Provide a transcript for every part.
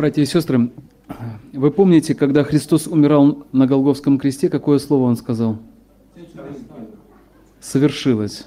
Братья и сестры, вы помните, когда Христос умирал на Голгофском кресте, какое слово Он сказал? Совершилось.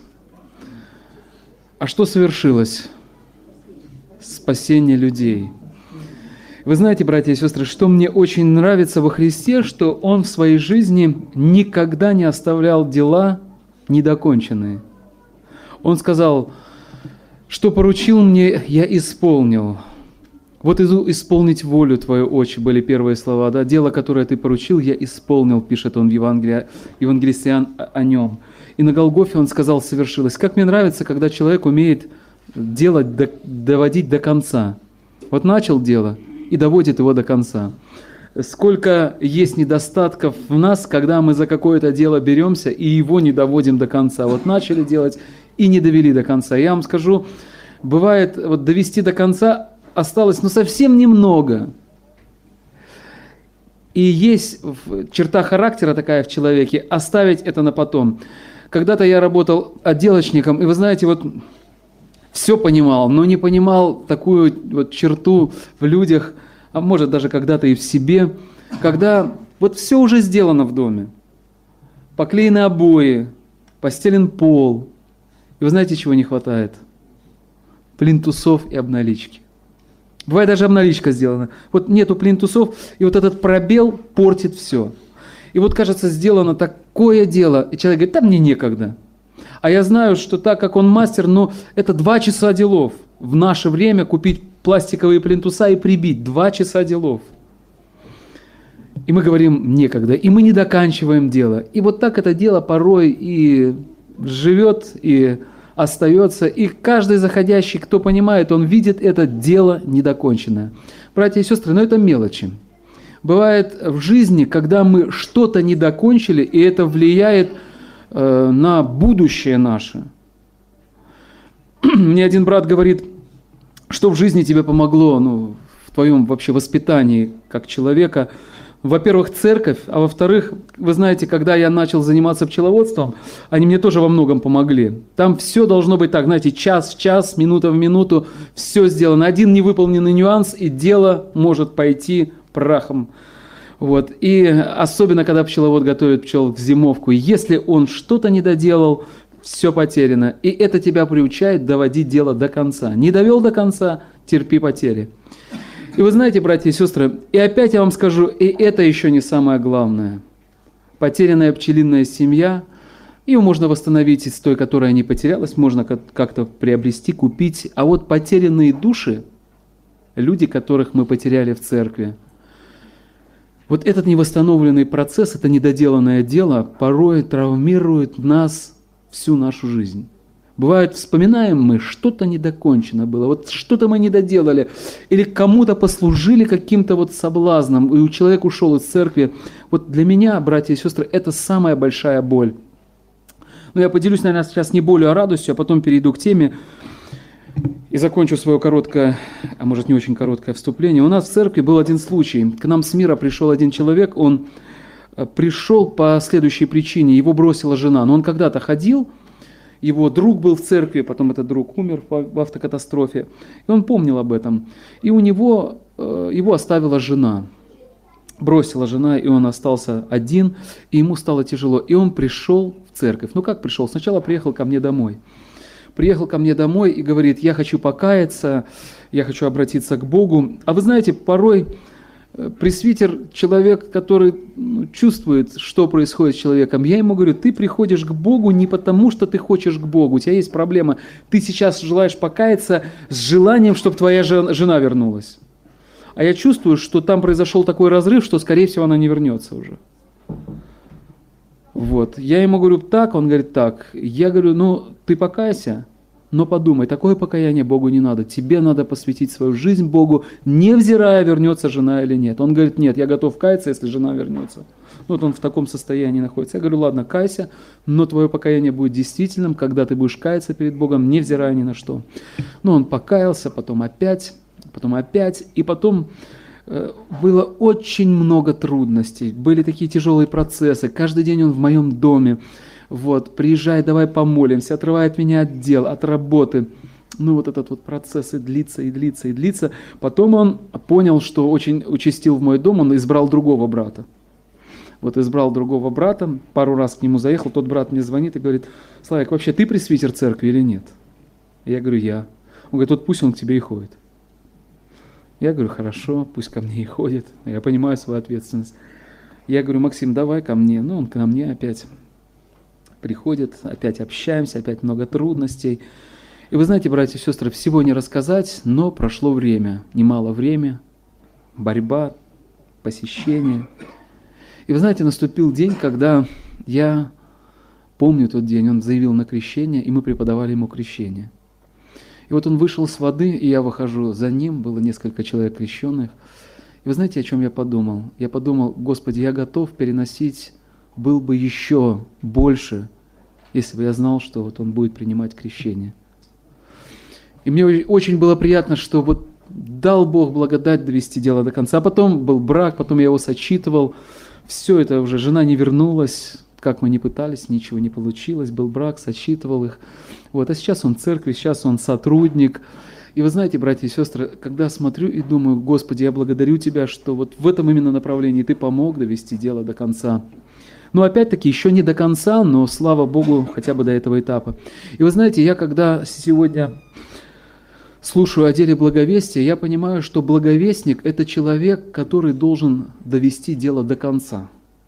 А что совершилось? Спасение людей. Вы знаете, братья и сестры, что мне очень нравится во Христе, что Он в своей жизни никогда не оставлял дела недоконченные. Он сказал, что поручил мне, я исполнил. Вот иду исполнить волю Твою, Отче, были первые слова. Да? Дело, которое Ты поручил, я исполнил, пишет он в Евангелисте Иоанн о нем. И на Голгофе он сказал, совершилось. Как мне нравится, когда человек умеет делать, доводить до конца. Вот начал дело и доводит его до конца. Сколько есть недостатков в нас, когда мы за какое-то дело беремся и его не доводим до конца. Вот начали делать и не довели до конца. Я вам скажу, бывает, вот довести до конца осталось совсем немного. И есть черта характера такая в человеке, оставить это на потом. Когда-то я работал отделочником, и вы знаете, вот все понимал, но не понимал такую вот черту в людях, а может даже когда-то и в себе, когда вот все уже сделано в доме. Поклеены обои, постелен пол. И вы знаете, чего не хватает? Плинтусов и обналички. Бывает, даже обналичка сделана. Вот нету плинтусов, и вот этот пробел портит все. И вот, кажется, сделано такое дело, и человек говорит, да мне некогда. А я знаю, что так как он мастер, но это 2 часа делов. В наше время купить пластиковые плинтуса и прибить. 2 часа делов. И мы говорим, некогда. И мы не доканчиваем дело. И вот так это дело порой и живет, и остается. И каждый заходящий, кто понимает, он видит это дело недоконченное. Братья и сестры, но это мелочи. Бывает в жизни, когда мы что-то не докончили, и это влияет на будущее наше. Мне один брат говорит, что в жизни тебе помогло, в твоем вообще воспитании как человека. Во-первых, церковь, а во-вторых, вы знаете, когда я начал заниматься пчеловодством, они мне тоже во многом помогли. Там все должно быть так, знаете, час в час, минута в минуту, все сделано. Один невыполненный нюанс, и дело может пойти прахом. Вот. И особенно, когда пчеловод готовит пчел в зимовку, если он что-то не доделал, все потеряно. И это тебя приучает доводить дело до конца. Не довел до конца, терпи потери. И вы знаете, братья и сестры, и опять я вам скажу, и это еще не самое главное. Потерянная пчелиная семья, ее можно восстановить из той, которая не потерялась, можно как-то приобрести, купить. А вот потерянные души, люди, которых мы потеряли в церкви, вот этот невосстановленный процесс, это недоделанное дело порой травмирует нас всю нашу жизнь. Бывает, вспоминаем мы, что-то недокончено было, вот что-то мы не доделали, или кому-то послужили каким-то вот соблазном, и человек ушел из церкви. Вот для меня, братья и сестры, это самая большая боль. Но я поделюсь, наверное, сейчас не болью, а радостью, а потом перейду к теме и закончу свое короткое, а может не очень короткое вступление. У нас в церкви был один случай. К нам с мира пришел один человек, он пришел по следующей причине, его бросила жена. Но он когда-то ходил, его друг был в церкви, потом этот друг умер в автокатастрофе, и он помнил об этом. И у него, его оставила жена, бросила жена, и он остался один, и ему стало тяжело. И он пришел в церковь. Ну как пришел? Сначала приехал ко мне домой. Приехал ко мне домой и говорит, я хочу покаяться, я хочу обратиться к Богу. А вы знаете, порой пресвитер, человек, который чувствует, что происходит с человеком, я ему говорю, ты приходишь к Богу не потому, что ты хочешь к Богу, у тебя есть проблема, ты сейчас желаешь покаяться с желанием, чтобы твоя жена вернулась. А я чувствую, что там произошел такой разрыв, что, скорее всего, она не вернется уже. Вот. Я ему говорю, так, он говорит, так. Я говорю, ты покайся, но подумай, такое покаяние Богу не надо. Тебе надо посвятить свою жизнь Богу, невзирая, вернется жена или нет. Он говорит, нет, я готов каяться, если жена вернется. Вот он в таком состоянии находится. Я говорю, ладно, кайся, но твое покаяние будет действительным, когда ты будешь каяться перед Богом, невзирая ни на что. Он покаялся, потом опять, и потом было очень много трудностей, были такие тяжелые процессы. Каждый день он в моем доме. Вот, приезжай, давай помолимся, отрывает меня от дел, от работы. Ну, вот этот вот процесс и длится, и длится, и длится. Потом он понял, что очень участил в мой дом, он избрал другого брата. Вот избрал другого брата, пару раз к нему заехал, тот брат мне звонит и говорит: Славик, вообще ты пресвитер церкви или нет? Я говорю: я. Он говорит: вот пусть он к тебе и ходит. Я говорю: хорошо, пусть ко мне и ходит. Я понимаю свою ответственность. Я говорю: Максим, давай ко мне. Ну, он ко мне опять приходит, опять общаемся, опять много трудностей. И вы знаете, братья и сестры, всего не рассказать, но прошло время, немало времени, борьба, посещение. И вы знаете, наступил день, когда я помню тот день, он заявил на крещение, и мы преподавали ему крещение. И вот он вышел с воды, и я выхожу за ним, было несколько человек крещенных. И вы знаете, о чем я подумал? Я подумал: Господи, я готов переносить, был бы еще больше, если бы я знал, что вот он будет принимать крещение. И мне очень было приятно, что вот дал Бог благодать довести дело до конца. А потом был брак, потом я его сочитывал. Все это уже, жена не вернулась, как мы ни пытались, ничего не получилось. Был брак, сочитывал их. Вот. А сейчас он в церкви, сейчас он сотрудник. И вы знаете, братья и сестры, когда смотрю и думаю: Господи, я благодарю Тебя, что вот в этом именно направлении Ты помог довести дело до конца. Но опять-таки еще не до конца, но слава Богу, хотя бы до этого этапа. И вы знаете, я когда сегодня слушаю о деле благовестия, я понимаю, что благовестник – это человек, который должен довести дело до конца.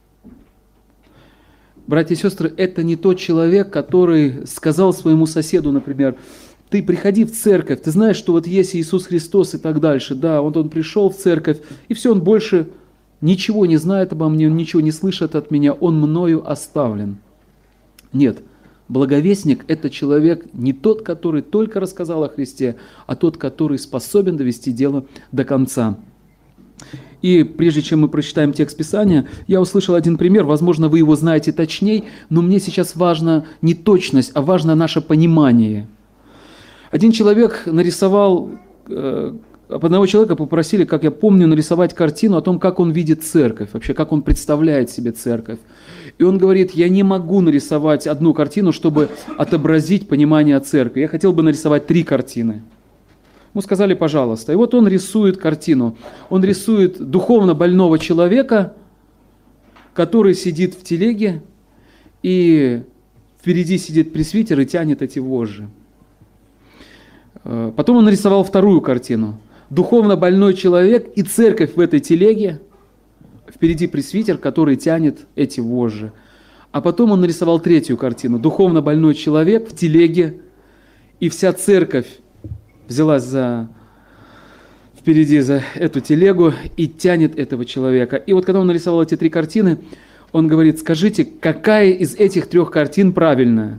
Братья и сестры, это не тот человек, который сказал своему соседу, например: ты приходи в церковь, ты знаешь, что вот есть Иисус Христос и так дальше. Да, вот он пришел в церковь, и все, он больше ничего не знает обо мне, он ничего не слышит от меня, он мною оставлен. Нет. Благовестник – это человек не тот, который только рассказал о Христе, а тот, который способен довести дело до конца. И прежде чем мы прочитаем текст Писания, я услышал один пример, возможно, вы его знаете точнее, но мне сейчас важна не точность, а важно наше понимание. Один человек нарисовал, одного человека попросили, как я помню, нарисовать картину о том, как он видит церковь, вообще, как он представляет себе церковь. И он говорит: я не могу нарисовать одну картину, чтобы отобразить понимание о церкви. Я хотел бы нарисовать 3 картины. Ему сказали: пожалуйста. И вот он рисует картину. Он рисует духовно больного человека, который сидит в телеге, и впереди сидит пресвитер и тянет эти вожжи. Потом он нарисовал вторую картину. Духовно больной человек и церковь в этой телеге. Впереди пресвитер, который тянет эти вожжи. А потом он нарисовал третью картину. Духовно больной человек в телеге, и вся церковь взялась впереди за эту телегу и тянет этого человека. И вот когда он нарисовал эти 3 картины, он говорит: скажите, какая из этих 3 картин правильная?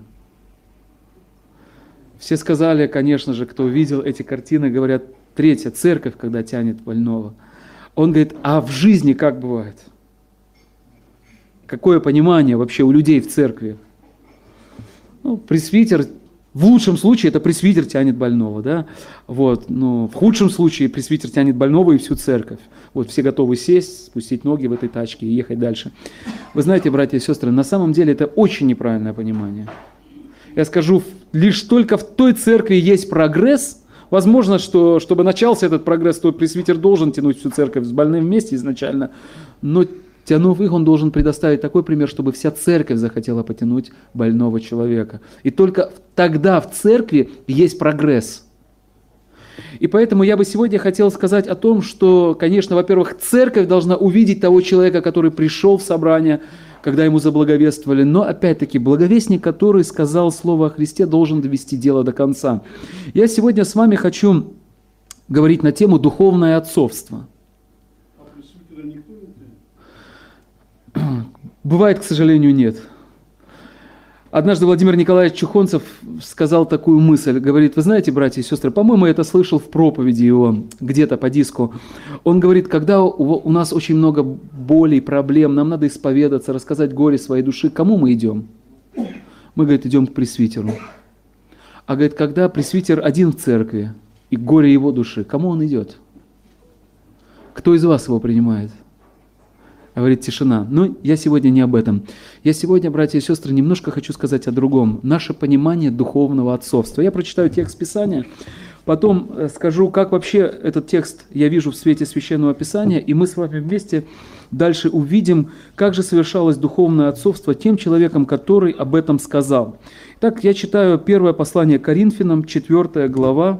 Все сказали, конечно же, кто видел эти картины, говорят: третья, церковь, когда тянет больного. Он говорит: а в жизни как бывает? Какое понимание вообще у людей в церкви? Ну, пресвитер, в лучшем случае это пресвитер тянет больного, да? Вот, но в худшем случае пресвитер тянет больного и всю церковь. Вот все готовы сесть, спустить ноги в этой тачке и ехать дальше. Вы знаете, братья и сестры, на самом деле это очень неправильное понимание. Я скажу, лишь только в той церкви есть прогресс. Возможно, что чтобы начался этот прогресс, то пресвитер должен тянуть всю церковь с больным вместе изначально, но тянув их, он должен предоставить такой пример, чтобы вся церковь захотела потянуть больного человека. И только тогда в церкви есть прогресс. И поэтому я бы сегодня хотел сказать о том, что, конечно, во-первых, церковь должна увидеть того человека, который пришел в собрание, когда ему заблаговествовали. Но, опять-таки, благовестник, который сказал слово о Христе, должен довести дело до конца. Я сегодня с вами хочу говорить на тему духовное отцовство. Бывает, к сожалению, нет. Однажды Владимир Николаевич Чухонцев сказал такую мысль. Говорит: вы знаете, братья и сестры, по-моему, я это слышал в проповеди его, где-то по диску. Он говорит: когда у нас очень много болей, проблем, нам надо исповедаться, рассказать горе своей души, к кому мы идем? Мы, говорит, идем к пресвитеру. А, говорит, когда пресвитер один в церкви, и горе его души, к кому он идет? Кто из вас его принимает? Говорит, тишина. Но я сегодня не об этом. Я сегодня, братья и сестры, немножко хочу сказать о другом. Наше понимание духовного отцовства. Я прочитаю текст Писания, потом скажу, как вообще этот текст я вижу в свете Священного Писания, и мы с вами вместе дальше увидим, как же совершалось духовное отцовство тем человеком, который об этом сказал. Итак, я читаю первое послание Коринфянам, 4 глава.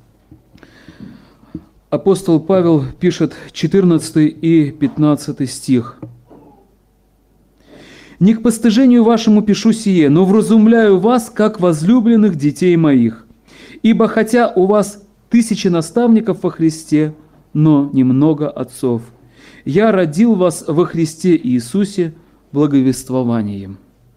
Апостол Павел пишет 14 и 15 стих. «Не к постыжению вашему пишу сие, но вразумляю вас, как возлюбленных детей моих. Ибо хотя у вас 1000 наставников во Христе, но немного отцов. Я родил вас во Христе Иисусе благовествованием».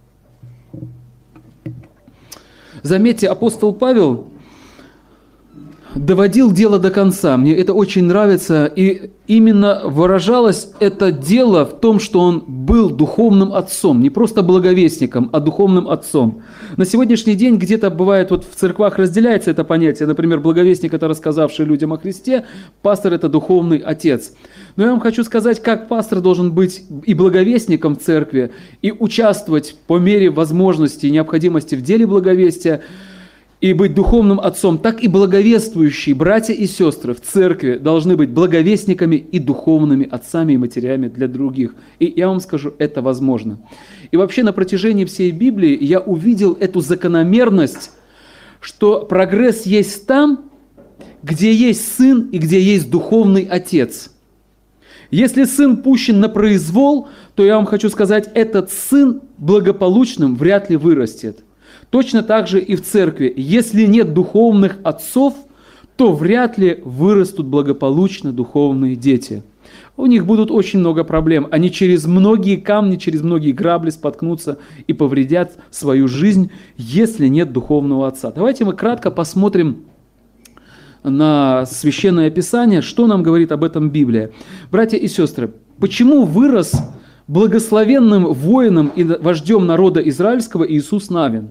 Заметьте, апостол Павел доводил дело до конца. Мне это очень нравится. И именно выражалось это дело в том, что он был духовным отцом. Не просто благовестником, а духовным отцом. На сегодняшний день где-то бывает, вот в церквах разделяется это понятие. Например, благовестник – это рассказавший людям о Христе, пастор – это духовный отец. Но я вам хочу сказать, как пастор должен быть и благовестником в церкви, и участвовать по мере возможности и необходимости в деле благовестия, и быть духовным отцом, так и благовествующие братья и сестры в церкви должны быть благовестниками и духовными отцами и матерями для других. И я вам скажу, это возможно. И вообще на протяжении всей Библии я увидел эту закономерность, что прогресс есть там, где есть сын и где есть духовный отец. Если сын пущен на произвол, то я вам хочу сказать, этот сын благополучным вряд ли вырастет. Точно так же и в церкви. Если нет духовных отцов, то вряд ли вырастут благополучно духовные дети. У них будут очень много проблем. Они через многие камни, через многие грабли споткнутся и повредят свою жизнь, если нет духовного отца. Давайте мы кратко посмотрим на Священное Писание, что нам говорит об этом Библия. Братья и сестры, почему вырос благословенным воином и вождем народа израильского Иисус Навин?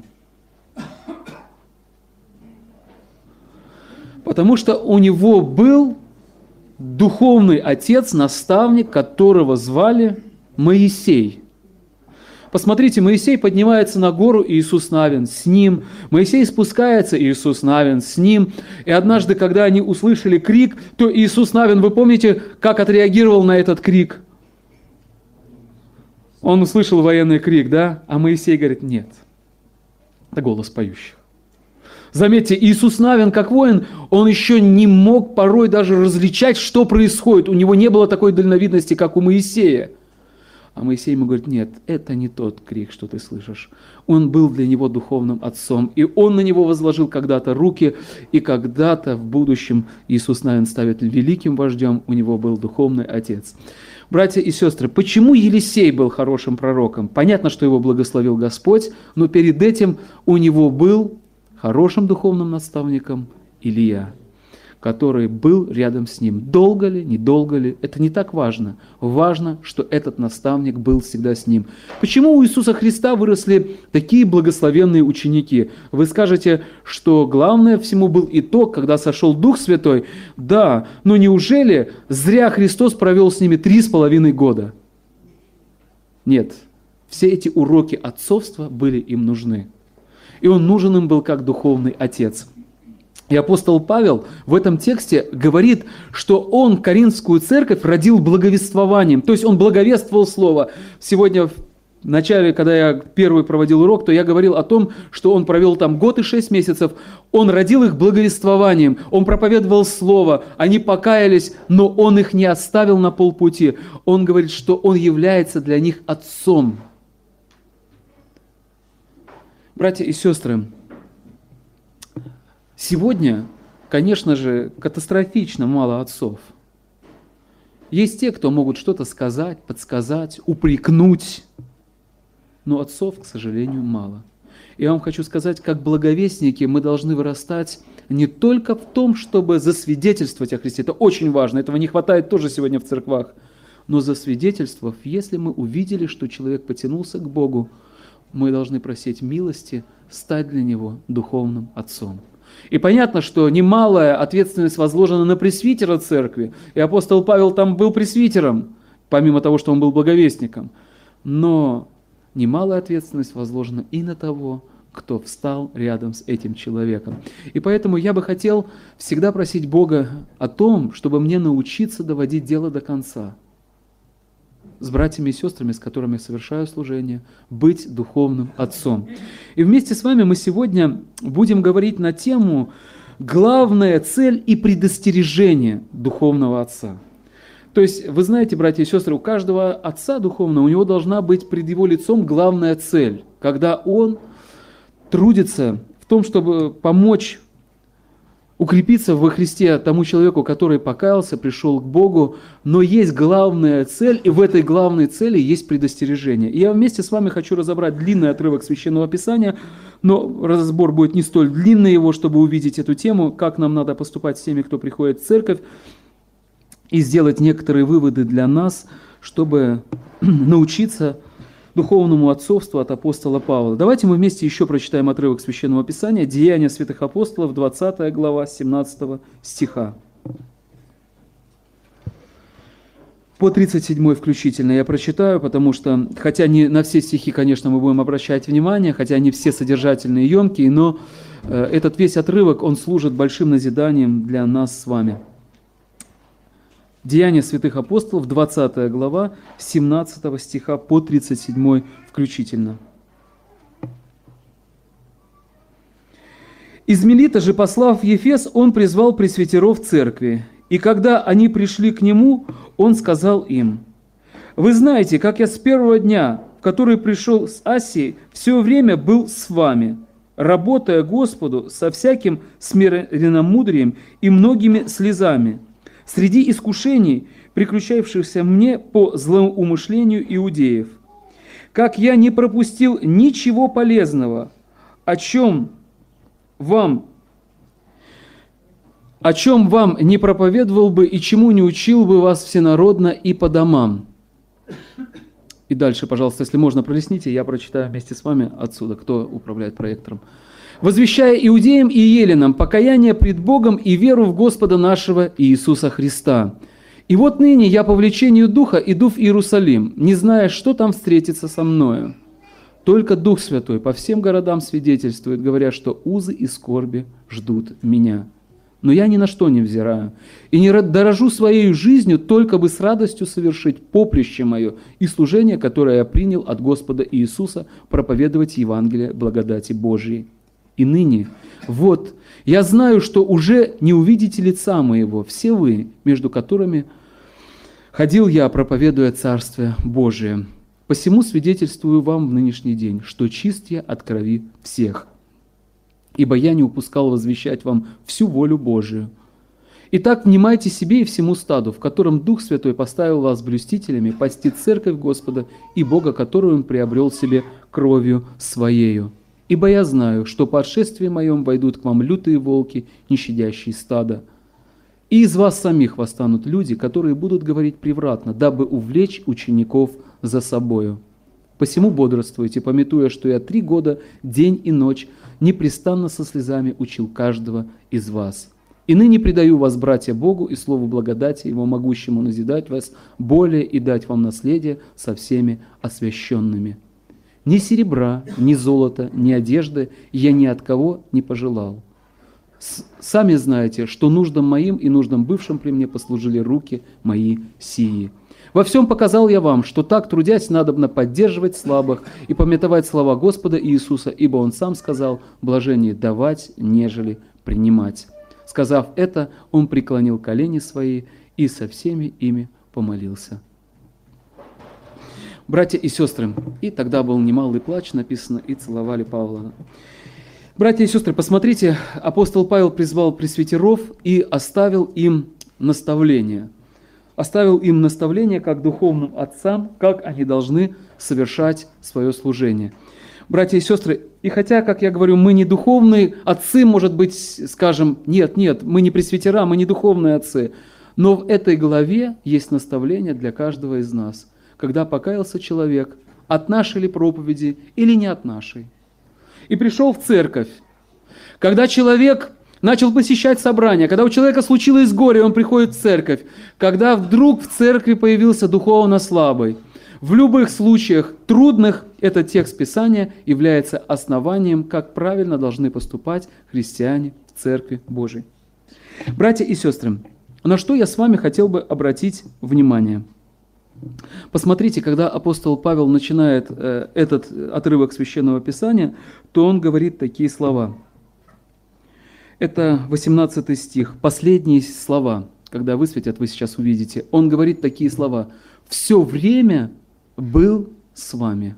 Потому что у него был духовный отец, наставник, которого звали Моисей. Посмотрите, Моисей поднимается на гору, Иисус Навин с ним. Моисей спускается, Иисус Навин с ним. И однажды, когда они услышали крик, то Иисус Навин, вы помните, как отреагировал на этот крик? Он услышал военный крик, да? А Моисей говорит, нет. Это голос поющих. Заметьте, Иисус Навин, как воин, он еще не мог порой даже различать, что происходит. У него не было такой дальновидности, как у Моисея. А Моисей ему говорит, нет, это не тот крик, что ты слышишь. Он был для него духовным отцом, и он на него возложил когда-то руки, и когда-то в будущем Иисус Навин станет великим вождем, у него был духовный отец. Братья и сестры, почему Елисей был хорошим пророком? Понятно, что его благословил Господь, но перед этим у него был хорошим духовным наставником Илия, который был рядом с ним. Долго ли, недолго ли, это не так важно. Важно, что этот наставник был всегда с ним. Почему у Иисуса Христа выросли такие благословенные ученики? Вы скажете, что главное всему был итог, когда сошел Дух Святой. Да, но неужели зря Христос провел с ними 3,5 года? Нет, все эти уроки отцовства были им нужны. И он нужен им был как духовный отец. И апостол Павел в этом тексте говорит, что он Коринфскую церковь родил благовествованием. То есть он благовествовал слово. Сегодня в начале, когда я первый проводил урок, то я говорил о том, что он провел там год и 6 месяцев. Он родил их благовествованием. Он проповедовал слово. Они покаялись, но он их не оставил на полпути. Он говорит, что он является для них отцом. Братья и сестры, сегодня, конечно же, катастрофично мало отцов. Есть те, кто могут что-то сказать, подсказать, упрекнуть, но отцов, к сожалению, мало. И я вам хочу сказать, как благовестники мы должны вырастать не только в том, чтобы засвидетельствовать о Христе, это очень важно, этого не хватает тоже сегодня в церквах, но засвидетельствовав, если мы увидели, что человек потянулся к Богу, мы должны просить милости стать для него духовным отцом. И понятно, что немалая ответственность возложена на пресвитера церкви. И апостол Павел там был пресвитером. помимо того, что он был благовестником. Но немалая ответственность возложена и на того, кто встал рядом с этим человеком. И поэтому я бы хотел всегда просить Бога о том, чтобы мне научиться доводить дело до конца. С братьями и сестрами, с которыми я совершаю служение, быть духовным отцом. И вместе с вами мы сегодня будем говорить на тему «Главная цель и предостережение духовного отца». То есть, вы знаете, братья и сестры, у каждого отца духовного, у него должна быть пред его лицом главная цель, когда он трудится в том, чтобы помочь укрепиться во Христе тому человеку, который покаялся, пришел к Богу, но есть главная цель, и в этой главной цели есть предостережение. И я вместе с вами хочу разобрать длинный отрывок Священного Писания, но разбор будет не столь длинный его, чтобы увидеть эту тему, как нам надо поступать с теми, кто приходит в церковь, и сделать некоторые выводы для нас, чтобы научиться духовному отцовству от апостола Павла. Давайте мы вместе еще прочитаем отрывок Священного Писания, Деяния святых апостолов, 20 глава, 17 стиха. По 37 включительно я прочитаю, потому что, хотя не на все стихи, конечно, мы будем обращать внимание, хотя они все содержательные и емкие, но этот весь отрывок, он служит большим назиданием для нас с вами. Деяния святых апостолов, 20 глава, 17 стиха по 37 включительно. «Из Милита же, послав в Ефес, он призвал пресвитеров церкви, и когда они пришли к нему, он сказал им: «Вы знаете, как я с первого дня, в который пришел с Асии, все время был с вами, работая Господу со всяким смиренномудрием и многими слезами, среди искушений, приключавшихся мне по злоумышлению иудеев, как я не пропустил ничего полезного, о чем вам не проповедовал бы и чему не учил бы вас всенародно и по домам». И дальше, пожалуйста, если можно, пролистните, я прочитаю вместе с вами отсюда, кто управляет проектором. «Возвещая иудеям и еленам покаяние пред Богом и веру в Господа нашего Иисуса Христа. И вот ныне я по влечению Духа иду в Иерусалим, не зная, что там встретится со мною. Только Дух Святой по всем городам свидетельствует, говоря, что узы и скорби ждут меня. Но я ни на что не взираю, и не дорожу своей жизнью, только бы с радостью совершить поприще мое и служение, которое я принял от Господа Иисуса, проповедовать Евангелие благодати Божией. И ныне, вот, я знаю, что уже не увидите лица моего, все вы, между которыми ходил я, проповедуя Царствие Божие. Посему свидетельствую вам в нынешний день, что чист я от крови всех, ибо я не упускал возвещать вам всю волю Божию. Итак, внимайте себе и всему стаду, в котором Дух Святой поставил вас блюстителями, пасти церковь Господа и Бога, которую Он приобрел себе кровью Своею. Ибо я знаю, что по отшествии моем войдут к вам лютые волки, не щадящие стада. И из вас самих восстанут люди, которые будут говорить превратно, дабы увлечь учеников за собою. Посему бодрствуйте, памятуя, что я 3 года, день и ночь, непрестанно со слезами учил каждого из вас. И ныне предаю вас, братья, Богу и слову благодати Его могущему назидать вас более и дать вам наследие со всеми освященными. Ни серебра, ни золота, ни одежды я ни от кого не пожелал. Сами знаете, что нуждам моим и нуждам бывшим при мне послужили руки мои сии. Во всем показал я вам, что так, трудясь, надобно поддерживать слабых и памятовать слова Господа Иисуса, ибо Он сам сказал: блажение давать, нежели принимать. Сказав это, Он преклонил колени свои и со всеми ими помолился. Братья и сестры, и тогда был немалый плач, написано, и целовали Павла. Братья и сестры, посмотрите, апостол Павел призвал пресвитеров и оставил им наставление. Оставил им наставление как духовным отцам, как они должны совершать свое служение. Братья и сестры, и хотя, как я говорю, мы не духовные отцы, может быть, скажем, нет, мы не пресвитера, мы не духовные отцы, но в этой главе есть наставление для каждого из нас. Когда покаялся человек, от нашей ли проповеди или не от нашей, и пришел в церковь, когда человек начал посещать собрания, когда у человека случилось горе, он приходит в церковь, когда вдруг в церкви появился духовно слабый. В любых случаях трудных этот текст Писания является основанием, как правильно должны поступать христиане в Церкви Божией. Братья и сестры, на что я с вами хотел бы обратить внимание? Посмотрите, когда апостол Павел начинает этот отрывок Священного Писания, то он говорит такие слова. Это 18 стих, последние слова. Когда высветят, вы сейчас увидите. Он говорит такие слова. «Все время был с вами».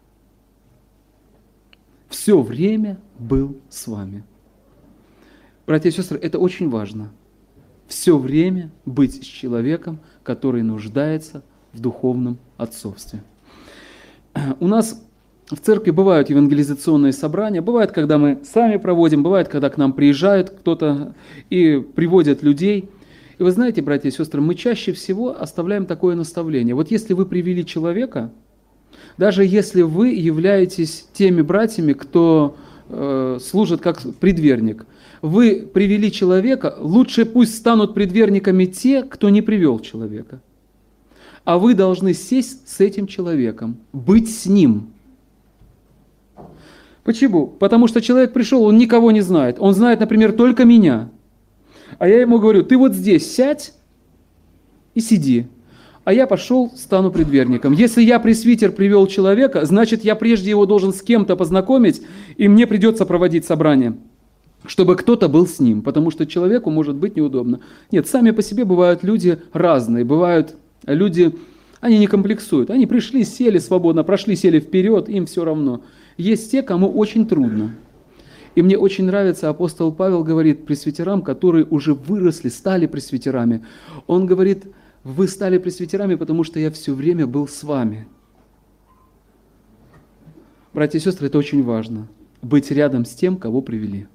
Все время был с вами. Братья и сестры, это очень важно. Все время быть с человеком, который нуждается в духовном отцовстве. У нас в церкви бывают евангелизационные собрания, бывает, когда мы сами проводим, бывает, когда к нам приезжает кто-то и приводят людей. И вы знаете, братья и сестры, мы чаще всего оставляем такое наставление. Вот если вы привели человека, даже если вы являетесь теми братьями, кто служит как предверник, вы привели человека, лучше пусть станут предверниками те, кто не привел человека. А вы должны сесть с этим человеком, быть с ним. Почему? Потому что человек пришел, он никого не знает. Он знает, например, только меня. А я ему говорю, ты вот здесь сядь и сиди. А я пошел, стану предверником. Если я пресвитер привел человека, значит, я прежде его должен с кем-то познакомить, и мне придется проводить собрание, чтобы кто-то был с ним, потому что человеку может быть неудобно. Нет, сами по себе бывают люди разные, бывают люди, они не комплексуют, они пришли, сели свободно, прошли, сели вперед, им все равно. Есть те, кому очень трудно. И мне очень нравится, апостол Павел говорит пресвитерам, которые уже выросли, стали пресвитерами. Он говорит, вы стали пресвитерами, потому что я все время был с вами. Братья и сестры, это очень важно. Быть рядом с тем, кого привели.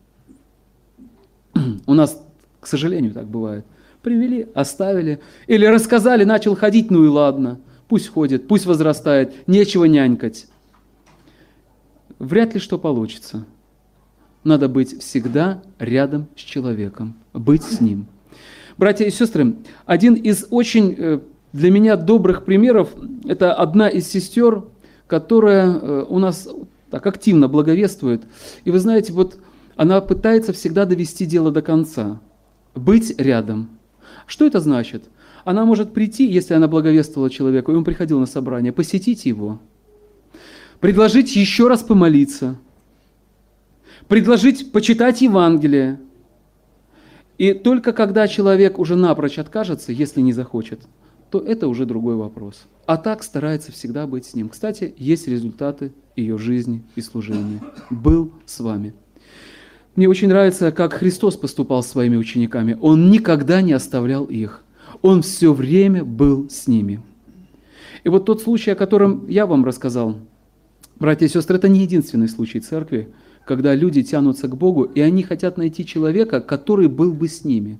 У нас, к сожалению, так бывает. Привели, оставили, или рассказали, начал ходить, ну и ладно. Пусть ходит, пусть возрастает, нечего нянькать. Вряд ли что получится. Надо быть всегда рядом с человеком, быть с ним. Братья и сестры, один из очень для меня добрых примеров, это одна из сестер, которая у нас так активно благовествует. И вы знаете, вот она пытается всегда довести дело до конца, быть рядом. Что это значит? Она может прийти, если она благовествовала человеку, и он приходил на собрание, посетить его, предложить еще раз помолиться, предложить почитать Евангелие. И только когда человек уже напрочь откажется, если не захочет, то это уже другой вопрос. А так старается всегда быть с ним. Кстати, есть результаты ее жизни и служения. Был с вами. Мне очень нравится, как Христос поступал с своими учениками. Он никогда не оставлял их. Он все время был с ними. И вот тот случай, о котором я вам рассказал, братья и сестры, это не единственный случай церкви, когда люди тянутся к Богу, и они хотят найти человека, который был бы с ними.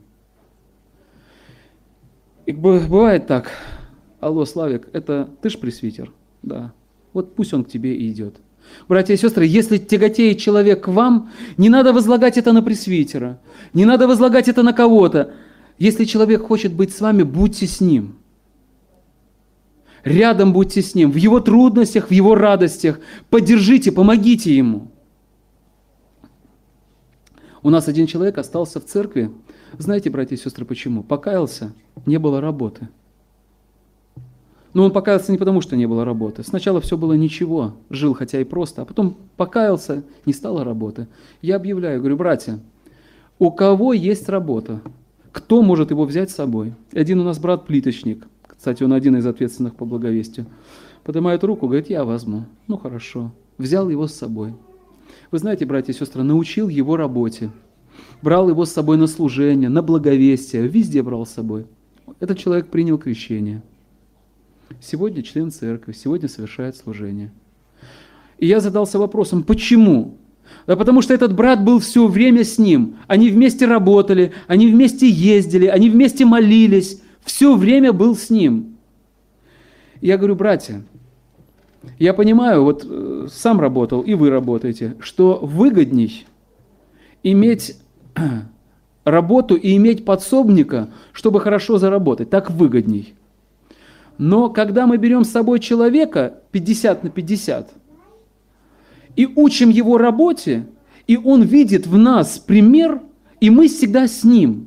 И бывает так, алло, Славик, это ты ж пресвитер? Да. Вот пусть он к тебе и идет. Братья и сестры, если тяготеет человек к вам, не надо возлагать это на пресвитера, не надо возлагать это на кого-то. Если человек хочет быть с вами, будьте с ним. Рядом будьте с ним, в его трудностях, в его радостях. Поддержите, помогите ему. У нас один человек остался в церкви. Знаете, братья и сестры, почему? Покаялся, не было работы. Но он покаялся не потому, что не было работы. Сначала все было ничего, жил хотя и просто, а потом покаялся, не стало работы. Я объявляю, говорю, братья, у кого есть работа? Кто может его взять с собой? Один у нас брат-плиточник, кстати, он один из ответственных по благовестию, поднимает руку, говорит, я возьму. Ну хорошо, взял его с собой. Вы знаете, братья и сестры, научил его работе, брал его с собой на служение, на благовестие, везде брал с собой. Этот человек принял крещение. Сегодня член церкви, сегодня совершает служение. И я задался вопросом, почему? Да потому что этот брат был все время с ним. Они вместе работали, они вместе ездили, они вместе молились. Все время был с ним. И я говорю, братья, я понимаю, вот сам работал, и вы работаете, что выгодней иметь работу и иметь подсобника, чтобы хорошо заработать. Так выгодней. Но когда мы берем с собой человека 50 на 50 и учим его работе, и он видит в нас пример, и мы всегда с ним.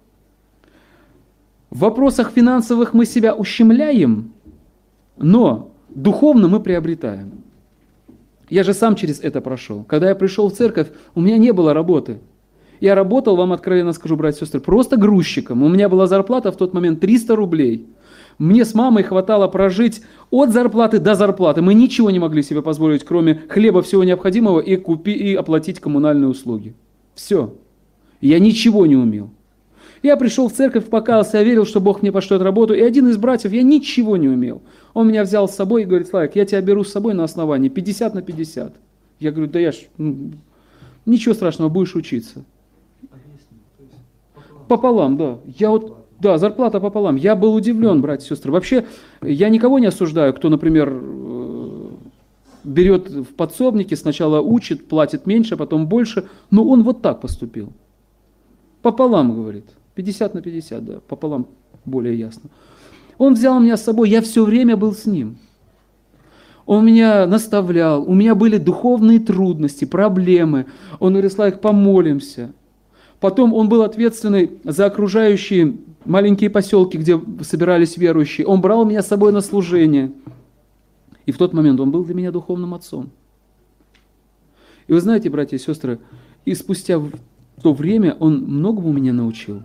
В вопросах финансовых мы себя ущемляем, но духовно мы приобретаем. Я же сам через это прошел. Когда я пришел в церковь, у меня не было работы. Я работал, вам откровенно скажу, братья и сестры, просто грузчиком. У меня была зарплата в тот момент 300 рублей. Мне с мамой хватало прожить от зарплаты до зарплаты. Мы ничего не могли себе позволить, кроме хлеба, всего необходимого, и оплатить коммунальные услуги. Все. Я ничего не умел. Я пришел в церковь, покаялся, я верил, что Бог мне пошлет работу. И один из братьев, я ничего не умел. Он меня взял с собой и говорит: Славик, я тебя беру с собой на основании 50 на 50. Я говорю: да я ж, ничего страшного, будешь учиться. Пополам, да. Да, зарплата пополам. Я был удивлен, братья и сестры. Вообще, я никого не осуждаю, кто, например, берет в подсобнике, сначала учит, платит меньше, потом больше, но он вот так поступил. Пополам, говорит. 50 на 50, да, пополам более ясно. Он взял меня с собой, я все время был с ним. Он меня наставлял, у меня были духовные трудности, проблемы. Он говорит: Славик, помолимся. Потом он был ответственный за окружающие маленькие поселки, где собирались верующие. Он брал меня с собой на служение. И в тот момент он был для меня духовным отцом. И вы знаете, братья и сестры, и спустя то время он многому меня научил.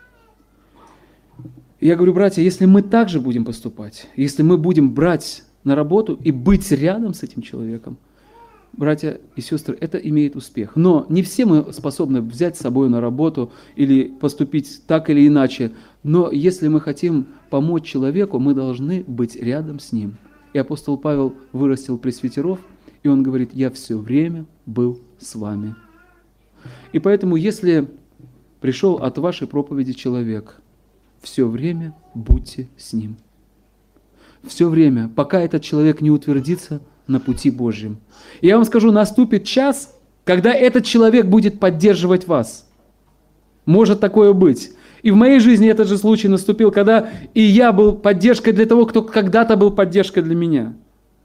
И я говорю: братья, если мы так же будем поступать, если мы будем брать на работу и быть рядом с этим человеком, братья и сестры, это имеет успех. Но не все мы способны взять с собой на работу или поступить так или иначе. Но если мы хотим помочь человеку, мы должны быть рядом с ним. И апостол Павел вырастил пресвитеров, и он говорит: я все время был с вами. И поэтому, если пришел от вашей проповеди человек, все время будьте с ним. Все время, пока этот человек не утвердится на пути Божьем. И я вам скажу, наступит час, когда этот человек будет поддерживать вас. Может такое быть. И в моей жизни этот же случай наступил, когда и я был поддержкой для того, кто когда-то был поддержкой для меня.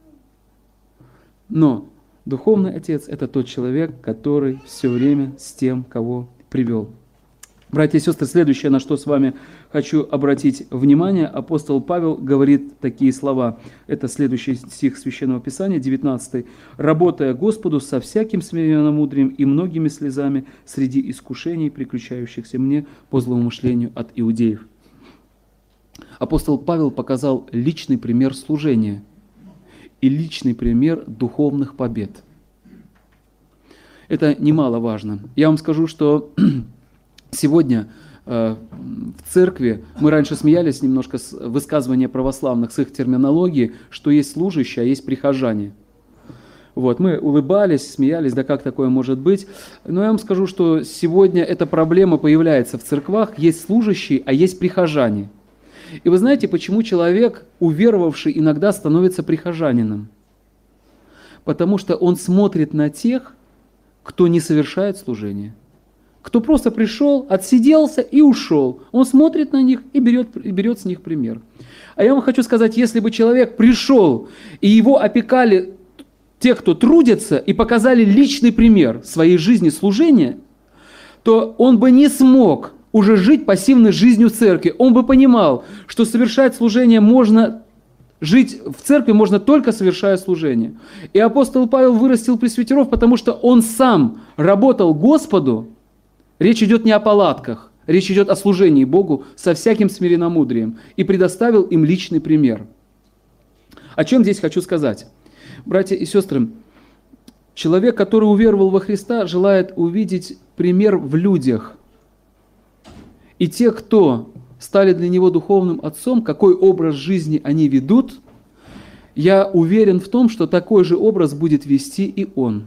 Но духовный отец – это тот человек, который все время с тем, кого привел. Братья и сестры, следующее, на что с вами хочу обратить внимание, апостол Павел говорит такие слова. Это следующий стих Священного Писания, 19. «Работая Господу со всяким смиренномудрием и многими слезами среди искушений, приключающихся мне по злоумышлению от иудеев». Апостол Павел показал личный пример служения и личный пример духовных побед. Это немаловажно. Я вам скажу, что сегодня в церкви, мы раньше смеялись немножко с высказывания православных, с их терминологии, что есть служащие, а есть прихожане. Вот, мы улыбались, смеялись, да как такое может быть. Но я вам скажу, что сегодня эта проблема появляется в церквах, есть служащие, а есть прихожане. И вы знаете, почему человек, уверовавший, иногда становится прихожанином? Потому что он смотрит на тех, кто не совершает служение. Кто просто пришел, отсиделся и ушел. Он смотрит на них и берет с них пример. А я вам хочу сказать, если бы человек пришел, и его опекали те, кто трудятся, и показали личный пример своей жизни служения, то он бы не смог уже жить пассивной жизнью церкви. Он бы понимал, что совершать служение можно, жить в церкви можно только совершая служение. И апостол Павел вырастил пресвитеров, потому что он сам работал Господу. Речь идет не о палатках, речь идет о служении Богу со всяким смиренномудрием. И предоставил им личный пример. О чем здесь хочу сказать? Братья и сестры, человек, который уверовал во Христа, желает увидеть пример в людях. И те, кто стали для него духовным отцом, какой образ жизни они ведут, я уверен в том, что такой же образ будет вести и он.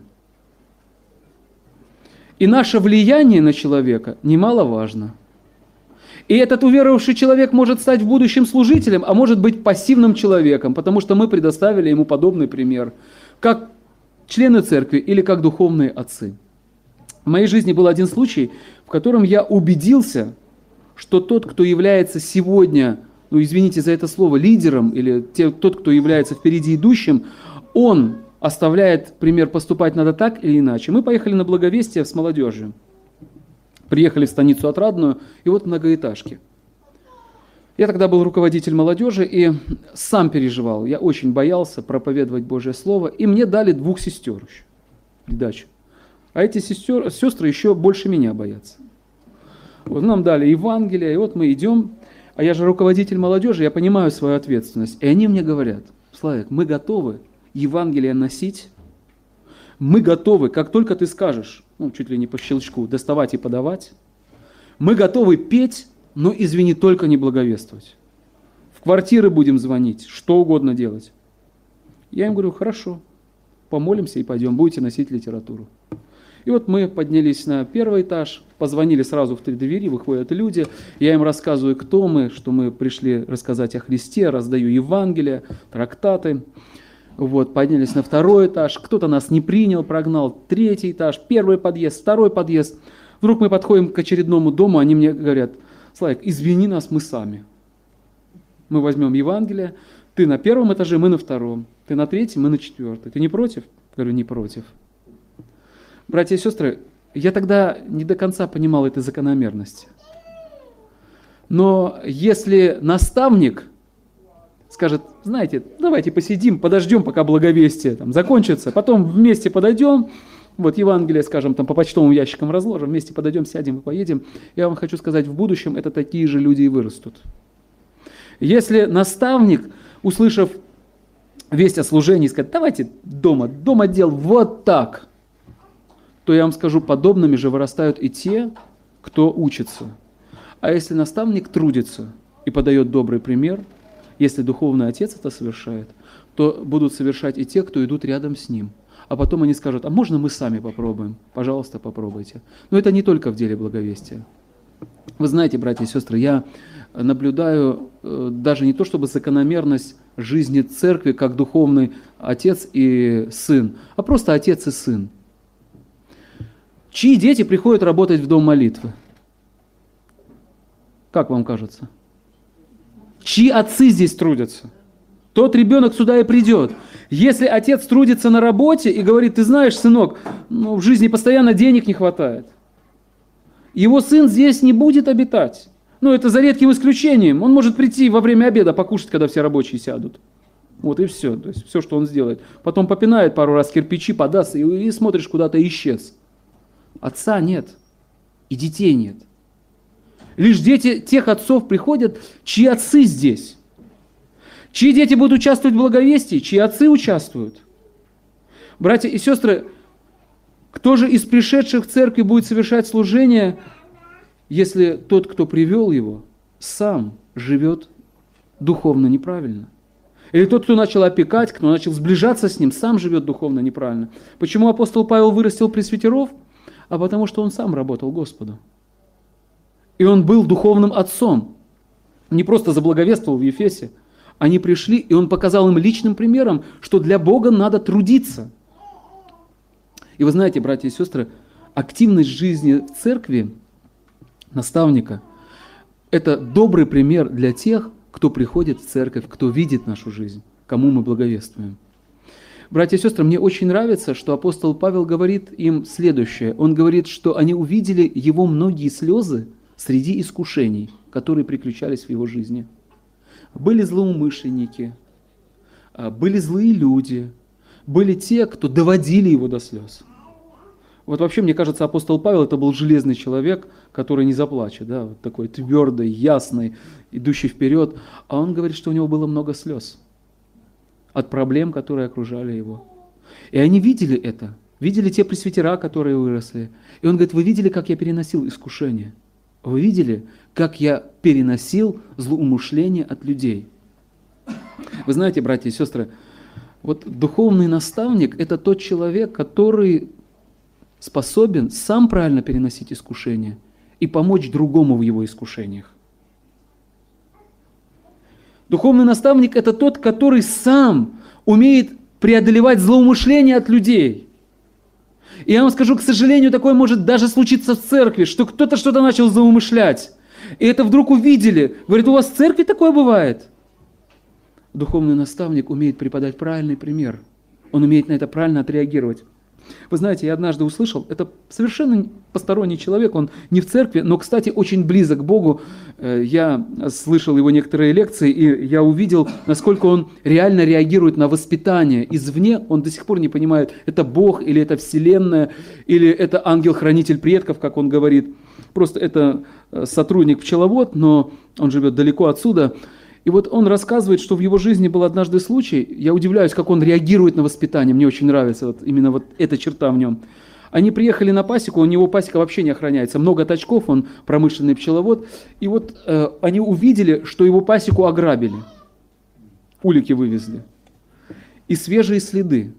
И наше влияние на человека немаловажно. И этот уверовавший человек может стать в будущем служителем, а может быть пассивным человеком, потому что мы предоставили ему подобный пример, как члены церкви или как духовные отцы. В моей жизни был один случай, котором я убедился, что тот, кто является сегодня, ну извините за это слово, лидером, или тот, кто является впереди идущим, он оставляет пример, поступать надо так или иначе. Мы поехали на Благовестие с молодежью. Приехали в станицу Отрадную, и вот многоэтажки. Я тогда был руководитель молодежи и сам переживал. Я очень боялся проповедовать Божье Слово, и мне дали 2 сестер еще в придачу. А эти сестры еще больше меня боятся. Вот нам дали Евангелие, и вот мы идем, а я же руководитель молодежи, я понимаю свою ответственность. И они мне говорят: Славик, мы готовы Евангелие носить, мы готовы, как только ты скажешь, ну, чуть ли не по щелчку, доставать и подавать, мы готовы петь, но, извини, только не благовествовать. В квартиры будем звонить, что угодно делать. Я им говорю: хорошо, помолимся и пойдем, будете носить литературу. И вот мы поднялись на 1 этаж, позвонили сразу в 3 двери, выходят люди, я им рассказываю, кто мы, что мы пришли рассказать о Христе, раздаю Евангелие, трактаты. Вот, поднялись на 2 этаж, кто-то нас не принял, прогнал, 3 этаж, 1 подъезд, 2 подъезд. Вдруг мы подходим к очередному дому, они мне говорят: Славик, извини нас, мы сами. Мы возьмем Евангелие, ты на 1 этаже, мы на 2, ты на 3, мы на 4. Ты не против? Говорю: не против. Братья и сестры, я тогда не до конца понимал этой закономерности. Но если наставник скажет: знаете, давайте посидим, подождем, пока благовестие там закончится, потом вместе подойдем, вот Евангелие, скажем, там по почтовым ящикам разложим, вместе подойдем, сядем и поедем. Я вам хочу сказать, в будущем это такие же люди и вырастут. Если наставник, услышав весть о служении, скажет: давайте дома дел вот так, то я вам скажу, подобными же вырастают и те, кто учится. А если наставник трудится и подает добрый пример, если духовный отец это совершает, то будут совершать и те, кто идут рядом с ним. А потом они скажут: а можно мы сами попробуем? Пожалуйста, попробуйте. Но это не только в деле благовестия. Вы знаете, братья и сестры, я наблюдаю даже не то чтобы закономерность жизни церкви, как духовный отец и сын, а просто отец и сын. Чьи дети приходят работать в дом молитвы? Как вам кажется? Чьи отцы здесь трудятся? Тот ребенок сюда и придет. Если отец трудится на работе и говорит: ты знаешь, сынок, в жизни постоянно денег не хватает, его сын здесь не будет обитать. Это за редким исключением. Он может прийти во время обеда покушать, когда все рабочие сядут. Вот и все. То есть все, что он сделает. Потом попинает пару раз кирпичи, подаст, и смотришь, куда-то исчез. Отца нет, и детей нет. Лишь дети тех отцов приходят, чьи отцы здесь. Чьи дети будут участвовать в благовестии, чьи отцы участвуют. Братья и сестры, кто же из пришедших в церковь будет совершать служение, если тот, кто привел его, сам живет духовно неправильно? Или тот, кто начал опекать, кто начал сближаться с ним, сам живет духовно неправильно? Почему апостол Павел вырастил пресвитеров? А потому что он сам работал Господу. И он был духовным отцом. Не просто заблаговествовал в Ефесе. Они пришли, и он показал им личным примером, что для Бога надо трудиться. И вы знаете, братья и сестры, активность жизни в церкви, наставника, это добрый пример для тех, кто приходит в церковь, кто видит нашу жизнь, кому мы благовествуем. Братья и сестры, мне очень нравится, что апостол Павел говорит им следующее. Он говорит, что они увидели его многие слезы среди искушений, которые приключались в его жизни. Были злоумышленники, были злые люди, были те, кто доводили его до слез. Вот вообще, мне кажется, апостол Павел это был железный человек, который не заплачет, да, вот такой твердый, ясный, идущий вперед. А он говорит, что у него было много слез от проблем, которые окружали его. И они видели это, видели те пресвитера, которые выросли. И он говорит: вы видели, как я переносил искушение? Вы видели, как я переносил злоумышления от людей? Вы знаете, братья и сестры, вот духовный наставник – это тот человек, который способен сам правильно переносить искушения и помочь другому в его искушениях. Духовный наставник – это тот, который сам умеет преодолевать злоумышления от людей. И я вам скажу, к сожалению, такое может даже случиться в церкви, что кто-то что-то начал заумышлять. И это вдруг увидели. Говорит, у вас в церкви такое бывает? Духовный наставник умеет преподать правильный пример. Он умеет на это правильно отреагировать. Вы знаете, я однажды услышал, это совершенно посторонний человек, он не в церкви, но, кстати, очень близок к Богу. Я слышал его некоторые лекции, и я увидел, насколько он реально реагирует на воспитание. Извне он до сих пор не понимает, это Бог, или это Вселенная, или это ангел-хранитель предков, как он говорит. Просто это сотрудник-пчеловод, но он живет далеко отсюда. И вот он рассказывает, что в его жизни был однажды случай, я удивляюсь, как он реагирует на воспитание, мне очень нравится вот именно вот эта черта в нем. Они приехали на пасеку, у него пасека вообще не охраняется, много тачков, он промышленный пчеловод, и вот они увидели, что его пасеку ограбили, улики вывезли, и свежие следы.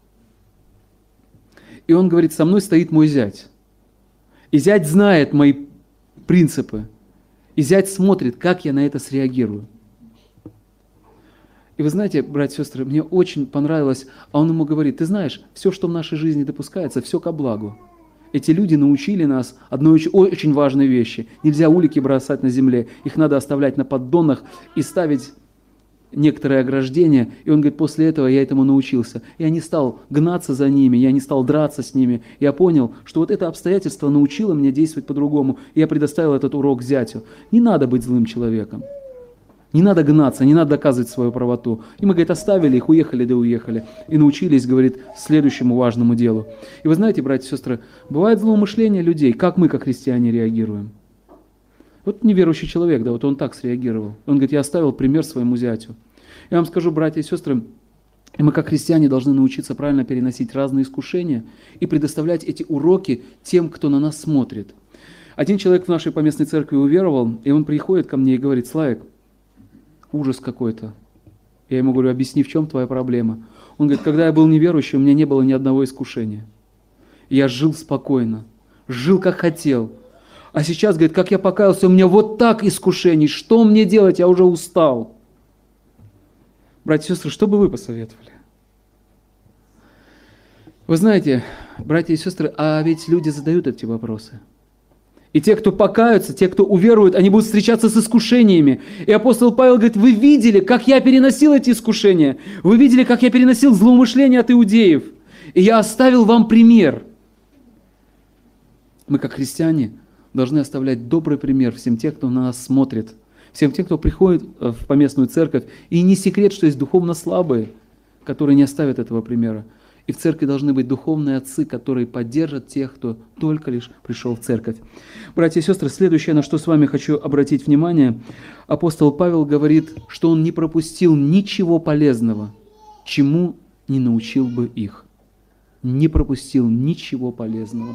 И он говорит, со мной стоит мой зять, и зять знает мои принципы, и зять смотрит, как я на это среагирую. И вы знаете, братья и сестры, мне очень понравилось, а он ему говорит, ты знаешь, все, что в нашей жизни допускается, все ко благу. Эти люди научили нас одной очень важной вещи. Нельзя улики бросать на земле, их надо оставлять на поддонах и ставить некоторые ограждения. И он говорит, после этого я этому научился. Я не стал гнаться за ними, я не стал драться с ними. Я понял, что вот это обстоятельство научило меня действовать по-другому. И я предоставил этот урок зятю. Не надо быть злым человеком. Не надо гнаться, не надо доказывать свою правоту. И мы, говорит, оставили их, уехали да уехали. И научились, говорит, следующему важному делу. И вы знаете, братья и сестры, бывает злоумышление людей, как мы, как христиане, реагируем. Вот неверующий человек, да, вот он так среагировал. Он говорит, я оставил пример своему зятю. Я вам скажу, братья и сестры, мы, как христиане, должны научиться правильно переносить разные искушения и предоставлять эти уроки тем, кто на нас смотрит. Один человек в нашей поместной церкви уверовал, и он приходит ко мне и говорит, Славик, ужас какой-то. Я ему говорю, объясни, в чем твоя проблема. Он говорит, когда я был неверующим, у меня не было ни одного искушения. Я жил спокойно, жил как хотел. А сейчас, говорит, как я покаялся, у меня вот так искушений. Что мне делать? Я уже устал. Братья и сестры, что бы вы посоветовали? Вы знаете, братья и сестры, а ведь люди задают эти вопросы. И те, кто покаются, те, кто уверуют, они будут встречаться с искушениями. И апостол Павел говорит, вы видели, как я переносил эти искушения. Вы видели, как я переносил злоумышления от иудеев. И я оставил вам пример. Мы, как христиане, должны оставлять добрый пример всем тем, кто на нас смотрит. Всем тем, кто приходит в поместную церковь. И не секрет, что есть духовно слабые, которые не оставят этого примера. И в церкви должны быть духовные отцы, которые поддержат тех, кто только лишь пришел в церковь. Братья и сестры, следующее, на что с вами хочу обратить внимание. Апостол Павел говорит, что он не пропустил ничего полезного, чему не научил бы их. Не пропустил ничего полезного.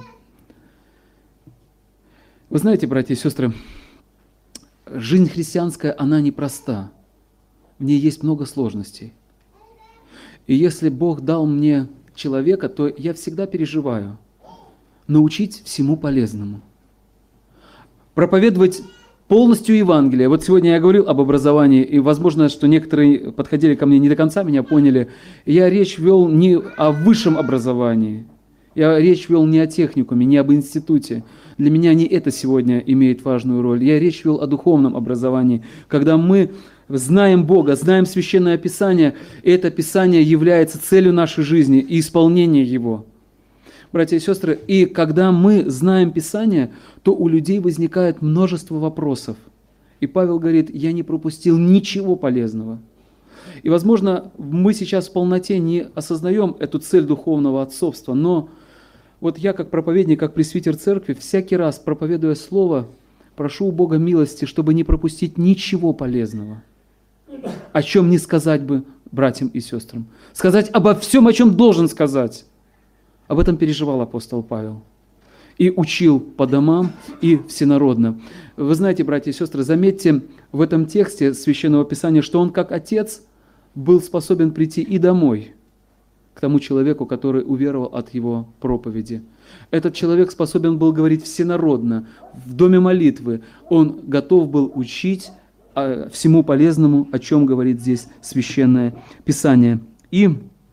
Вы знаете, братья и сестры, жизнь христианская, она непроста. В ней есть много сложностей. И если Бог дал мне человека, то я всегда переживаю научить всему полезному. Проповедовать полностью Евангелие. Вот сегодня я говорил об образовании, и возможно, что некоторые подходили ко мне не до конца, меня поняли. Я речь вел не о высшем образовании, я речь вел не о техникуме, не об институте. Для меня не это сегодня имеет важную роль. Я речь вел о духовном образовании, когда мы знаем Бога, знаем Священное Писание, и это Писание является целью нашей жизни и исполнения Его. Братья и сестры, и когда мы знаем Писание, то у людей возникает множество вопросов. И Павел говорит, я не пропустил ничего полезного. И, возможно, мы сейчас в полноте не осознаем эту цель духовного отцовства, но вот я, как проповедник, как пресвитер церкви, всякий раз, проповедуя Слово, прошу у Бога милости, чтобы не пропустить ничего полезного. О чем не сказать бы братьям и сестрам. Сказать обо всем, о чем должен сказать. Об этом переживал апостол Павел. И учил по домам и всенародно. Вы знаете, братья и сестры, заметьте в этом тексте Священного Писания, что он как отец был способен прийти и домой к тому человеку, который уверовал от его проповеди. Этот человек способен был говорить всенародно, в доме молитвы. Он готов был учить всему полезному, о чем говорит здесь Священное Писание. И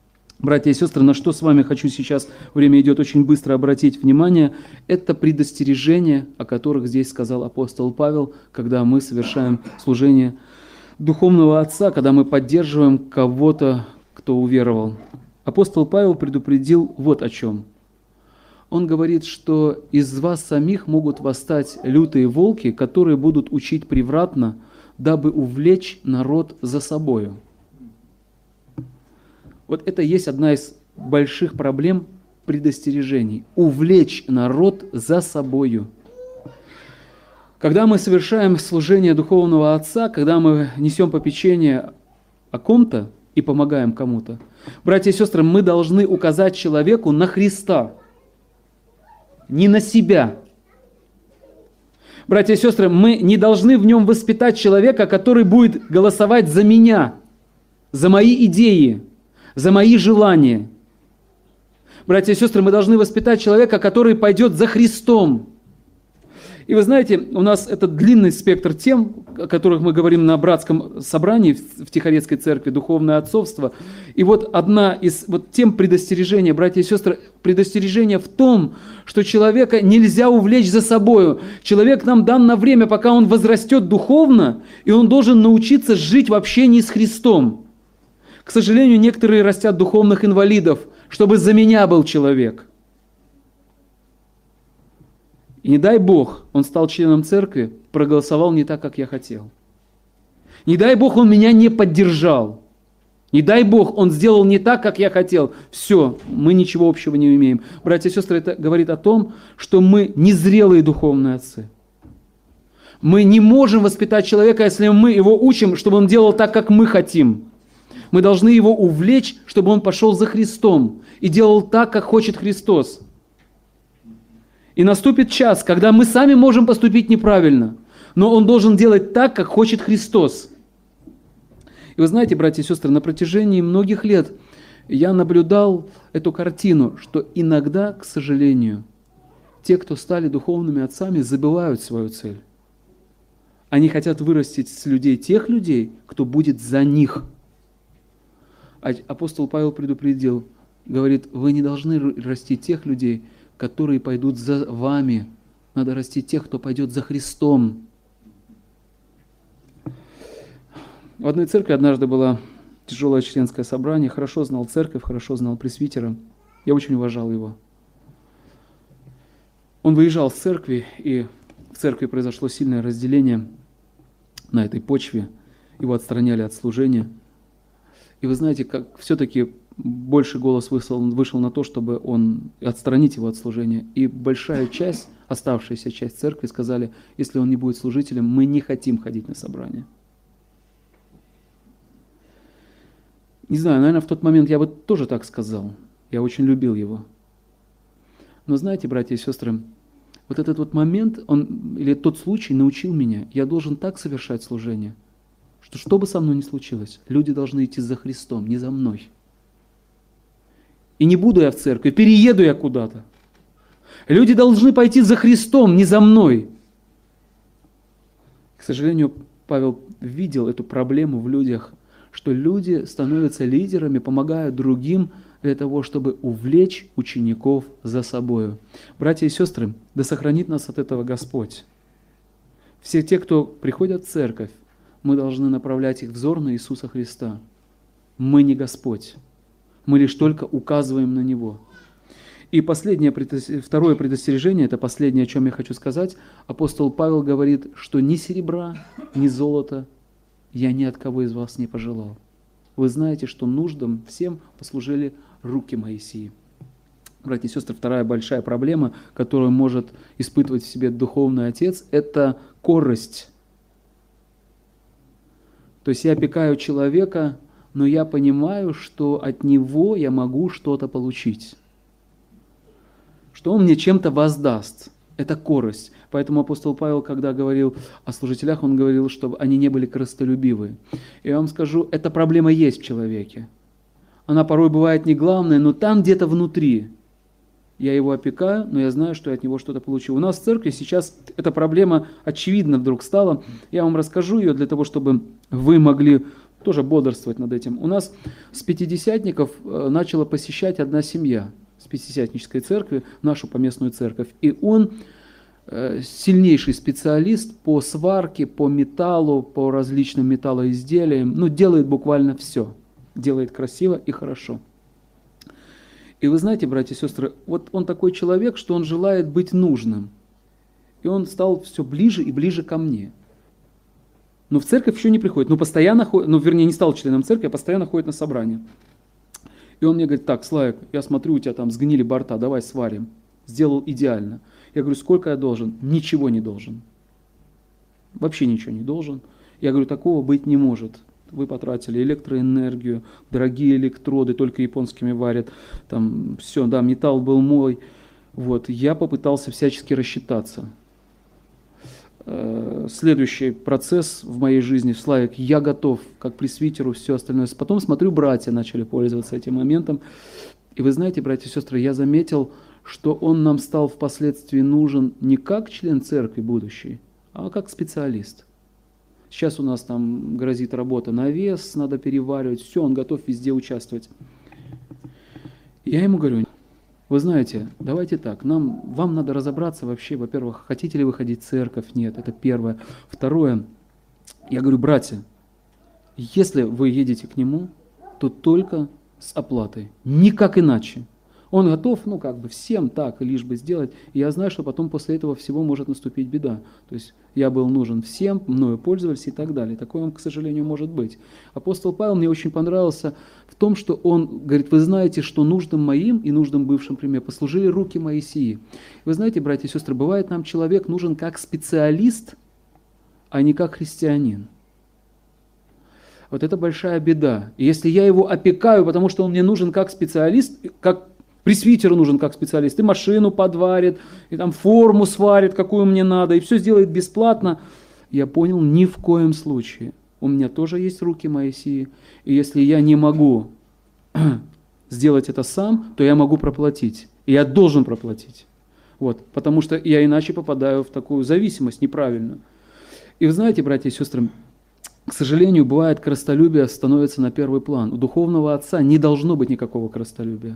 Братья и сестры, на что с вами хочу сейчас, время идет очень быстро, обратить внимание, это предостережения, о которых здесь сказал апостол Павел, когда мы совершаем служение духовного отца, когда мы поддерживаем кого-то, кто уверовал. Апостол Павел предупредил вот о чем. Он говорит, что из вас самих могут восстать лютые волки, которые будут учить превратно, дабы увлечь народ за собою. Вот это есть одна из больших проблем предостережений. Увлечь народ за собою. Когда мы совершаем служение духовного отца, когда мы несем попечение о ком-то и помогаем кому-то, братья и сестры, мы должны указать человеку на Христа, не на себя. Братья и сестры, мы не должны в нем воспитать человека, который будет голосовать за меня, за мои идеи, за мои желания. Братья и сестры, мы должны воспитать человека, который пойдет за Христом. И вы знаете, у нас это длинный спектр тем, о которых мы говорим на братском собрании в Тихорецкой церкви, духовное отцовство. И вот одна из тем предостережения, братья и сестры, предостережение в том, что человека нельзя увлечь за собою. Человек нам дан на время, пока он возрастет духовно, и он должен научиться жить в общении с Христом. К сожалению, некоторые растят духовных инвалидов, чтобы за меня был человек. И не дай Бог, он стал членом церкви, проголосовал не так, как я хотел. Не дай Бог, он меня не поддержал. Не дай Бог, он сделал не так, как я хотел. Все, мы ничего общего не имеем. Братья и сестры, это говорит о том, что мы незрелые духовные отцы. Мы не можем воспитать человека, если мы его учим, чтобы он делал так, как мы хотим. Мы должны его увлечь, чтобы он пошел за Христом и делал так, как хочет Христос. И наступит час, когда мы сами можем поступить неправильно, но он должен делать так, как хочет Христос. И вы знаете, братья и сестры, на протяжении многих лет я наблюдал эту картину, что иногда, к сожалению, те, кто стали духовными отцами, забывают свою цель. Они хотят вырастить с людей тех людей, кто будет за них. А апостол Павел предупредил, говорит, вы не должны расти тех людей, которые пойдут за вами. Надо расти тех, кто пойдет за Христом. В одной церкви однажды было тяжелое членское собрание. Хорошо знал церковь, хорошо знал пресвитера. Я очень уважал его. Он выезжал с церкви, и в церкви произошло сильное разделение на этой почве. Его отстраняли от служения. И вы знаете, как все-таки больше голос вышел на то, чтобы отстранить его от служения. И большая часть, оставшаяся часть церкви сказали, если он не будет служителем, мы не хотим ходить на собрание. Не знаю, наверное, в тот момент я бы тоже так сказал. Я очень любил его. Но знаете, братья и сестры, вот этот вот момент, или тот случай научил меня, я должен так совершать служение, что бы со мной ни случилось, люди должны идти за Христом, не за мной. И не буду я в церкви, перееду я куда-то. Люди должны пойти за Христом, не за мной. К сожалению, Павел видел эту проблему в людях, что люди становятся лидерами, помогают другим для того, чтобы увлечь учеников за собою. Братья и сестры, да сохранит нас от этого Господь. Все те, кто приходят в церковь, мы должны направлять их взор на Иисуса Христа. Мы не Господь. Мы лишь только указываем на Него. И второе предостережение, это последнее, о чем я хочу сказать. Апостол Павел говорит, что ни серебра, ни золота я ни от кого из вас не пожелал. Вы знаете, что нуждам всем послужили руки Моисии. Братья и сестры, вторая большая проблема, которую может испытывать в себе духовный отец, это корость. То есть я опекаю человека, но я понимаю, что от него я могу что-то получить. Что он мне чем-то воздаст. Это корость. Поэтому апостол Павел, когда говорил о служителях, он говорил, чтобы они не были корыстолюбивы. И я вам скажу, эта проблема есть в человеке. Она порой бывает не главная, но там где-то внутри. Я его опекаю, но я знаю, что я от него что-то получу. У нас в церкви сейчас эта проблема очевидно вдруг стала. Я вам расскажу ее для того, чтобы вы могли тоже бодрствовать над этим. У нас с пятидесятников начала посещать одна семья с пятидесятнической церкви, нашу поместную церковь. И он сильнейший специалист по сварке, по металлу, по различным металлоизделиям. Ну, делает буквально все. Делает красиво и хорошо. И вы знаете, братья и сестры, вот он такой человек, что он желает быть нужным. И он стал все ближе и ближе ко мне. Но в церковь еще не приходит. Но постоянно ходит, ну, вернее, не стал членом церкви, а постоянно ходит на собрания. И он мне говорит: так, Славик, я смотрю, у тебя там сгнили борта, давай сварим. Сделал идеально. Я говорю: сколько я должен? Ничего не должен. Вообще ничего не должен. Я говорю: такого быть не может. Вы потратили электроэнергию, дорогие электроды, только японскими варят. Там все, да, металл был мой. Вот, я попытался всячески рассчитаться. Следующий процесс в моей жизни: Славик, я готов, как пресвитеру, все остальное. Потом смотрю, братья начали пользоваться этим моментом. И вы знаете, братья и сестры, я заметил, что он нам стал впоследствии нужен не как член церкви будущий, а как специалист. Сейчас у нас там грозит работа на вес, надо переваривать, все, он готов везде участвовать. Я ему говорю: вы знаете, давайте так, вам надо разобраться вообще, во-первых, хотите ли вы ходить в церковь, нет, это первое. Второе, я говорю: братья, если вы едете к нему, то только с оплатой, никак иначе. Он готов, ну, как бы всем так, лишь бы сделать. И я знаю, что потом после этого всего может наступить беда. То есть я был нужен всем, мною пользовались и так далее. Такое, к сожалению, может быть. Апостол Павел мне очень понравился в том, что он говорит: вы знаете, что нужным моим и нужным бывшим при мне послужили руки Моисии. Вы знаете, братья и сестры, бывает, нам человек нужен как специалист, а не как христианин. Вот это большая беда. И если я его опекаю, потому что он мне нужен как специалист, как пресвитеру нужен как специалист, и машину подварит, и там форму сварит, какую мне надо, и все сделает бесплатно, я понял: ни в коем случае. У меня тоже есть руки Моисии, и если я не могу сделать это сам, то я могу проплатить, и я должен проплатить. Вот, потому что я иначе попадаю в такую зависимость неправильную. И вы знаете, братья и сестры, к сожалению, бывает, корыстолюбие становится на первый план. У духовного отца не должно быть никакого корыстолюбия.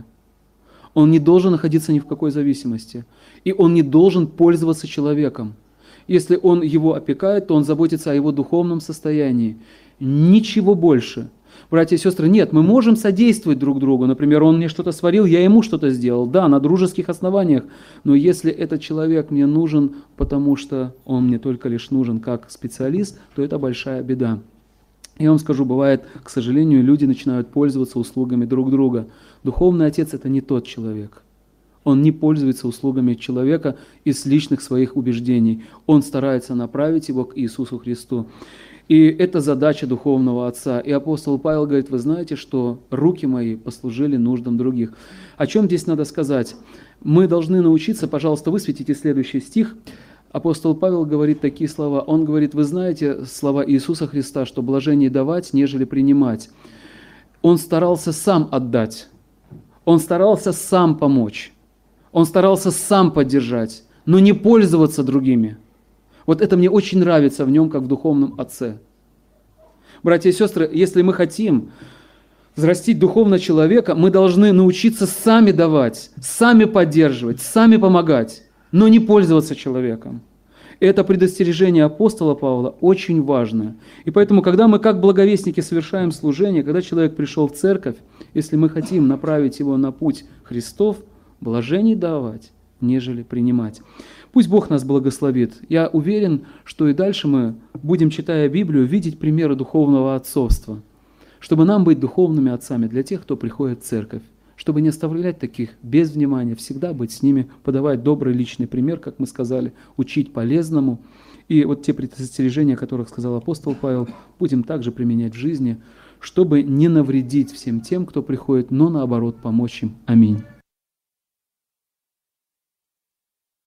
Он не должен находиться ни в какой зависимости. И он не должен пользоваться человеком. Если он его опекает, то он заботится о его духовном состоянии. Ничего больше. Братья и сестры, нет, мы можем содействовать друг другу. Например, он мне что-то сварил, я ему что-то сделал. Да, на дружеских основаниях. Но если этот человек мне нужен, потому что он мне только лишь нужен как специалист, то это большая беда. Я вам скажу, бывает, к сожалению, люди начинают пользоваться услугами друг друга. Духовный отец – это не тот человек. Он не пользуется услугами человека из личных своих убеждений. Он старается направить его к Иисусу Христу. И это задача духовного отца. И апостол Павел говорит: вы знаете, что руки мои послужили нуждам других. О чем здесь надо сказать? Мы должны научиться, пожалуйста, высветите следующий стих. Апостол Павел говорит такие слова. Он говорит: вы знаете слова Иисуса Христа, что блажение давать, нежели принимать. Он старался сам отдать. Он старался сам помочь. Он старался сам поддержать, но не пользоваться другими. Вот это мне очень нравится в нем, как в духовном отце. Братья и сестры, если мы хотим взрастить духовно человека, мы должны научиться сами давать, сами поддерживать, сами помогать, но не пользоваться человеком. Это предостережение апостола Павла очень важно. И поэтому, когда мы как благовестники совершаем служение, когда человек пришел в церковь, если мы хотим направить его на путь Христов, блажений давать, нежели принимать. Пусть Бог нас благословит. Я уверен, что и дальше мы будем, читая Библию, видеть примеры духовного отцовства, чтобы нам быть духовными отцами для тех, кто приходит в церковь, чтобы не оставлять таких без внимания, всегда быть с ними, подавать добрый личный пример, как мы сказали, учить полезному. И вот те предостережения, о которых сказал апостол Павел, будем также применять в жизни, чтобы не навредить всем тем, кто приходит, но наоборот помочь им. Аминь.